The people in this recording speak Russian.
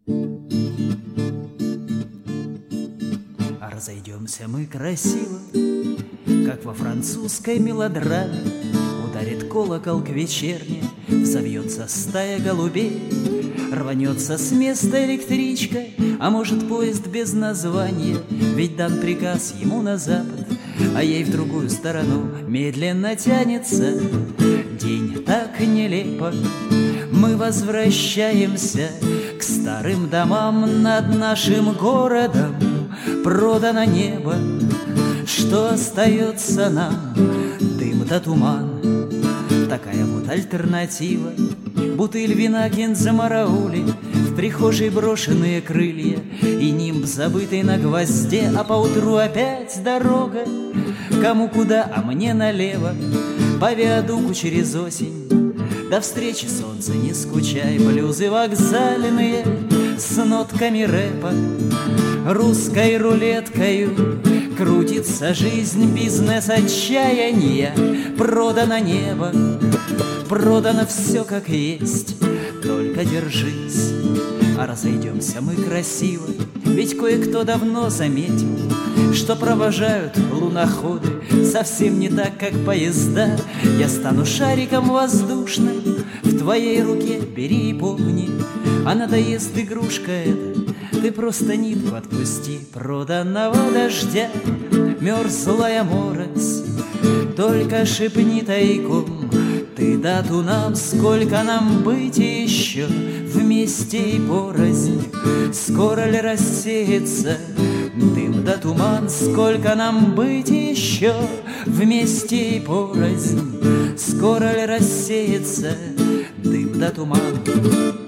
А разойдемся мы красиво, как во французской мелодраме. Ударит колокол к вечерне, взовьется стая голубей, рванется с места электричка, а может поезд без названия, ведь дан приказ ему на запад, а ей в другую сторону медленно тянется. День так нелепо, мы возвращаемся к старым домам. Над нашим городом продано небо. Что остается нам? Дым да туман. Такая вот альтернатива. Бутыль вина, гензамараули, в прихожей брошенные крылья и нимб, забытый на гвозде. А поутру опять дорога. Кому куда, а мне налево, по виадуку через осень. До встречи, солнце, не скучай. Блюзы вокзальные с нотками рэпа. Русской рулеткою крутится жизнь, бизнес отчаяния. Продано небо, продано все как есть. Только держись, а разойдемся мы красиво. Ведь кое-кто давно заметил, что провожают луноходы совсем не так, как поезда. Я стану шариком воздушным в твоей руке, бери и помни. А надоест игрушка эта, ты просто нитку отпусти. Проданного дождя мерзлая морось, только шепни тайком ты дату нам, сколько нам быть еще вместе и порознь. Скоро ли рассеется дым да туман? Сколько нам быть еще вместе и порознь? Скоро ли рассеется дым да туман?